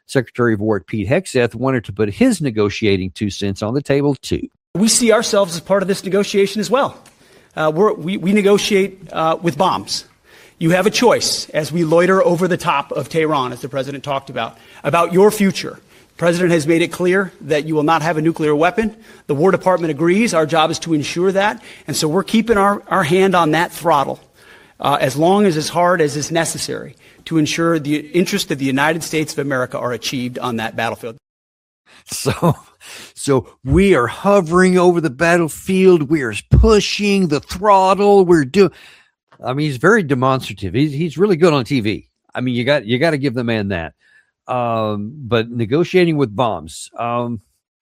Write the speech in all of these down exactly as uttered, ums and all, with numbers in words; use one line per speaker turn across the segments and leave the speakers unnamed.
Secretary of War Pete Hegseth wanted to put his negotiating two cents on the table, too.
We see ourselves as part of this negotiation as well. Uh, we're, we, we negotiate uh, with bombs. You have a choice as we loiter over the top of Tehran, as the president talked about, about your future. The president has made it clear that you will not have a nuclear weapon. The War Department agrees. Our job is to ensure that. And so we're keeping our, our hand on that throttle uh, as long as as hard as is necessary to ensure the interests of the United States of America are achieved on that battlefield.
So, so we are hovering over the battlefield. We are pushing the throttle. We're doing, I mean, he's very demonstrative. He's, he's really good on T V. I mean, you got, you got to give the man that. Um, but negotiating with bombs, um,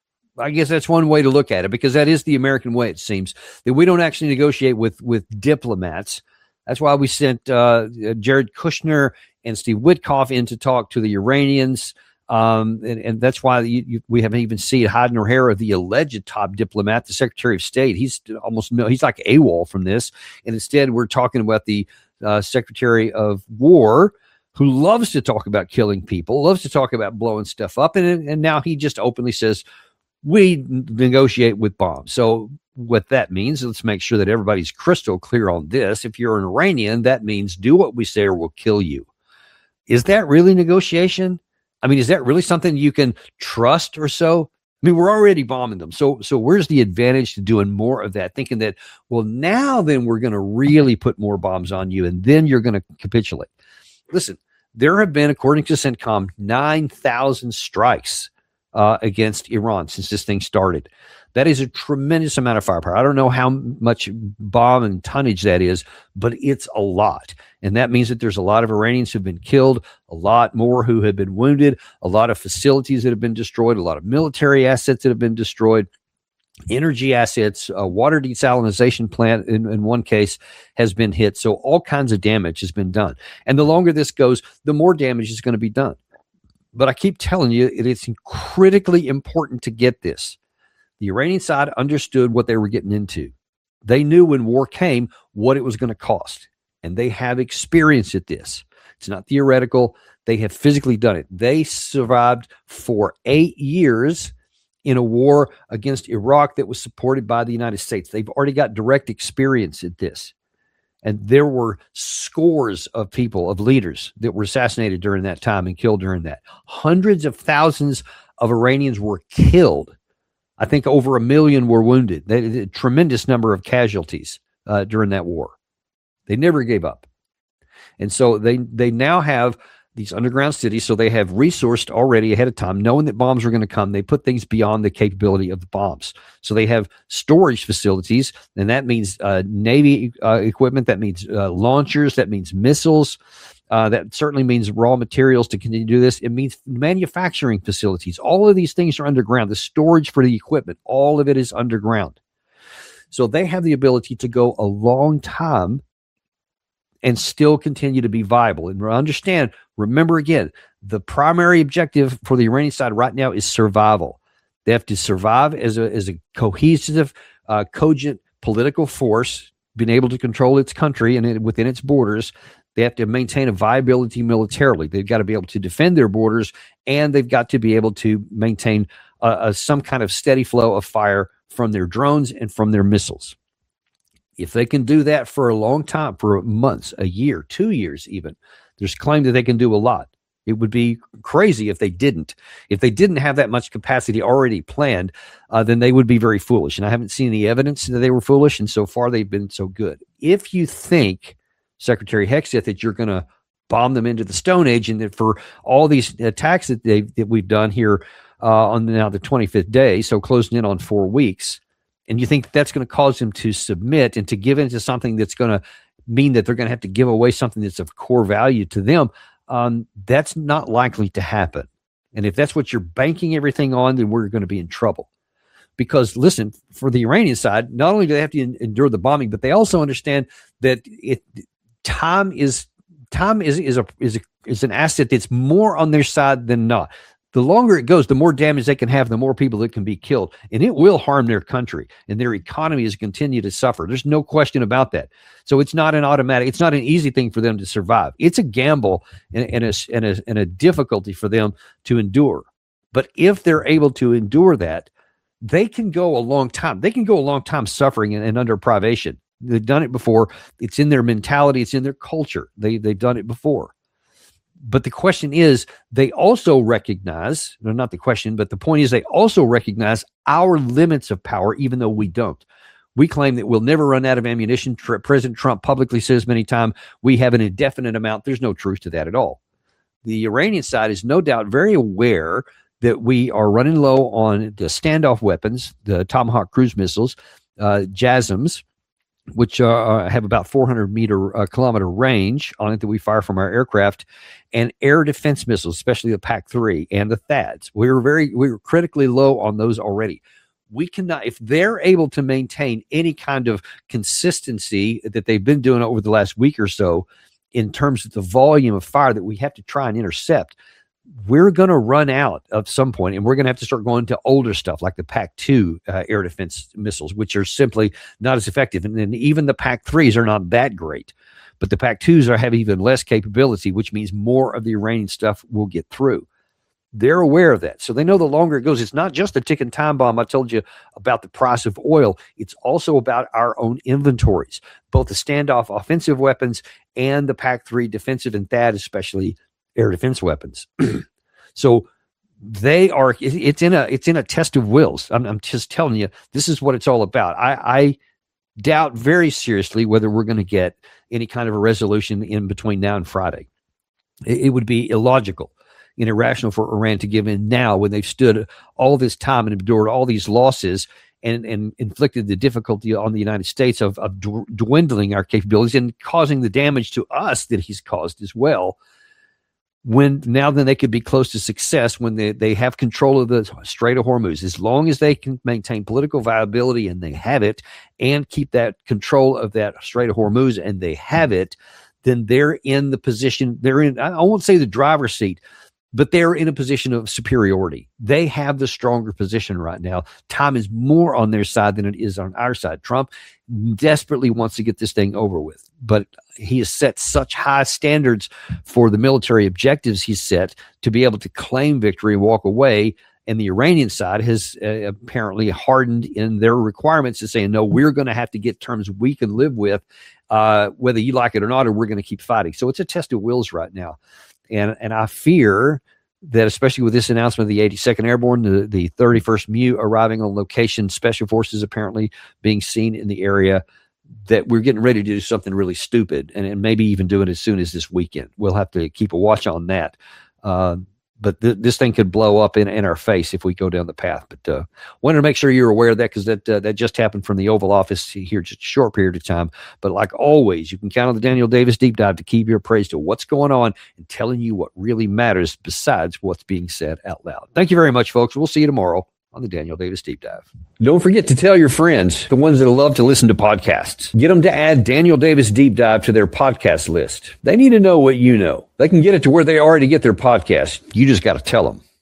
I guess that's one way to look at it, because that is the American way. It seems that we don't actually negotiate with, with diplomats. That's why we sent, uh, Jared Kushner and Steve Witkoff in to talk to the Iranians. Um, and, and that's why you, you, we haven't even seen Hayden O'Hara, the alleged top diplomat, the Secretary of State. He's almost no, he's like AWOL from this. And instead, we're talking about the uh, Secretary of War, who loves to talk about killing people, loves to talk about blowing stuff up. And, and now he just openly says, we negotiate with bombs. So what that means, let's make sure that everybody's crystal clear on this. If you're an Iranian, that means do what we say or we'll kill you. Is that really negotiation? I mean, is that really something you can trust or so? I mean, we're already bombing them. So, so where's the advantage to doing more of that? Thinking that, well, now then we're going to really put more bombs on you and then you're going to capitulate. Listen, there have been, according to CENTCOM, nine thousand strikes uh, against Iran since this thing started. That is a tremendous amount of firepower. I don't know how much bomb and tonnage that is, but it's a lot. And that means that there's a lot of Iranians who've been killed, a lot more who have been wounded, a lot of facilities that have been destroyed, a lot of military assets that have been destroyed, energy assets, a water desalination plant in, in one case has been hit. So all kinds of damage has been done. And the longer this goes, the more damage is going to be done. But I keep telling you, it is critically important to get this. The Iranian side understood what they were getting into. They knew when war came what it was going to cost, and they have experience at this. It's not theoretical. They have physically done it. They survived for eight years in a war against Iraq that was supported by the United States. They've already got direct experience at this. And there were scores of people, of leaders that were assassinated during that time and killed during that. Hundreds of thousands of Iranians were killed. I think over a million were wounded. They, a tremendous number of casualties uh, during that war. They never gave up. And so they they now have these underground cities, so they have resourced already ahead of time, knowing that bombs were going to come. They put things beyond the capability of the bombs. So they have storage facilities, and that means uh, Navy uh, equipment, that means uh, launchers, that means missiles. Uh, that certainly means raw materials to continue to do this. It means manufacturing facilities. All of these things are underground. The storage for the equipment, all of it is underground. So they have the ability to go a long time and still continue to be viable. And understand, remember again, the primary objective for the Iranian side right now is survival. They have to survive as a, as a cohesive, uh, cogent political force, being able to control its country and it, within its borders. They have to maintain a viability militarily. They've got to be able to defend their borders, and they've got to be able to maintain uh, uh, some kind of steady flow of fire from their drones and from their missiles. If they can do that for a long time, for months, a year, two years even, there's claim that they can do a lot. It would be crazy if they didn't. If they didn't have that much capacity already planned, uh, then they would be very foolish. And I haven't seen any evidence that they were foolish, and so far they've been so good. If you think, Secretary Hegseth, that you're going to bomb them into the Stone Age, and that for all these attacks that they that we've done here uh, on now the twenty-fifth day, so closing in on four weeks, and you think that's going to cause them to submit and to give into something that's going to mean that they're going to have to give away something that's of core value to them, um, that's not likely to happen. And if that's what you're banking everything on, then we're going to be in trouble. Because listen, for the Iranian side, not only do they have to en- endure the bombing, but they also understand that it. Time is time is is a is a is an asset that's more on their side than not. the longer it goes, the more damage they can have, the more people that can be killed. And it will harm their country, and their economy is continue to suffer. There's no question about that. So it's not an automatic, it's not an easy thing for them to survive. It's a gamble and, and, a, and, a, and a difficulty for them to endure. But if they're able to endure that, they can go a long time. They can go a long time suffering and, and under privation. They've done it before. It's in their mentality. It's in their culture. They, they've done it before. But the question is, they also recognize, no, not the question, but the point is they also recognize our limits of power, even though we don't. We claim that we'll never run out of ammunition. President Trump publicly says many times we have an indefinite amount. There's no truth to that at all. The Iranian side is no doubt very aware that we are running low on the standoff weapons, the Tomahawk cruise missiles, uh, JASSMs, which uh, have about four hundred meter uh, kilometer range on it that we fire from our aircraft, and air defense missiles, especially the PAC three and the THAADs. We were very, we were critically low on those already. We cannot, if they're able to maintain any kind of consistency that they've been doing over the last week or so in terms of the volume of fire that we have to try and intercept, we're going to run out at some point, and we're going to have to start going to older stuff like the PAC two uh, air defense missiles, which are simply not as effective. And then even the PAC threes are not that great, but the PAC twos are have even less capability, which means more of the Iranian stuff will get through. They're aware of that. So they know the longer it goes, it's not just a ticking time bomb. I told you about the price of oil. It's also about our own inventories, both the standoff offensive weapons and the PAC three defensive and THAAD, especially air defense weapons. So they are, it's in a, it's in a test of wills. I'm, I'm just telling you, this is what it's all about. I, I doubt very seriously whether we're going to get any kind of a resolution in between now and Friday. It, it would be illogical and irrational for Iran to give in now when they've stood all this time and endured all these losses and, and inflicted the difficulty on the United States of, of dwindling our capabilities and causing the damage to us that he's caused as well. When now then they could be close to success when they, they have control of the Strait of Hormuz. As long as they can maintain political viability, and they have it, and keep that control of that Strait of Hormuz, and they have it, then they're in the position, they're in, I won't say the driver's seat, but they're in a position of superiority. They have the stronger position right now. Time is more on their side than it is on our side. Trump desperately wants to get this thing over with, but he has set such high standards for the military objectives he's set to be able to claim victory and walk away. And the Iranian side has uh, apparently hardened in their requirements to saying, no, we're going to have to get terms we can live with, uh, whether you like it or not, or we're going to keep fighting. So it's a test of wills right now. And and I fear that, especially with this announcement of the eighty-second Airborne, the, the thirty-first M U arriving on location, special forces apparently being seen in the area, that we're getting ready to do something really stupid, and, and maybe even do it as soon as this weekend. We'll have to keep a watch on that. Uh, but th- this thing could blow up in, in our face if we go down the path. But uh, wanted to make sure you're aware of that, because that uh, that just happened from the Oval Office here just a short period of time. But like always, you can count on the Daniel Davis Deep Dive to keep you appraised to what's going on and telling you what really matters besides what's being said out loud. Thank you very much, folks. We'll see you tomorrow on the Daniel Davis Deep Dive. Don't forget to tell your friends, the ones that love to listen to podcasts. Get them to add Daniel Davis Deep Dive to their podcast list. They need to know what you know. They can get it to where they already get their podcast. You just got to tell them.